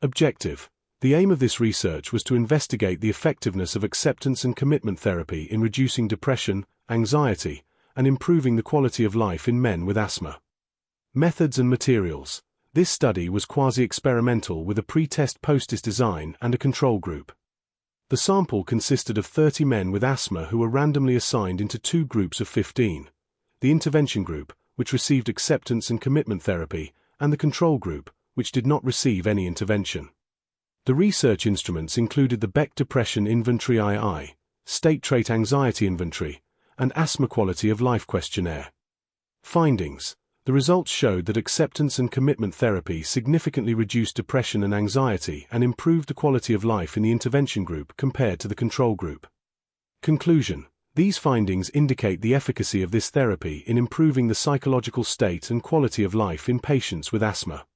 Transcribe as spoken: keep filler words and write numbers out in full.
Objective. The aim of this research was to investigate the effectiveness of acceptance and commitment therapy in reducing depression, anxiety, and improving the quality of life in men with asthma. Methods and materials. This study was quasi-experimental with a pre-test post-test design and a control group. The sample consisted of thirty men with asthma who were randomly assigned into two groups of fifteen. The intervention group, which received acceptance and commitment therapy, and the control group, which did not receive any intervention. The research instruments included the Beck Depression Inventory two I, State Trait Anxiety Inventory, and Asthma Quality of Life Questionnaire. Findings. The results showed that acceptance and commitment therapy significantly reduced depression and anxiety and improved the quality of life in the intervention group compared to the control group. Conclusion. These findings indicate the efficacy of this therapy in improving the psychological state and quality of life in patients with asthma.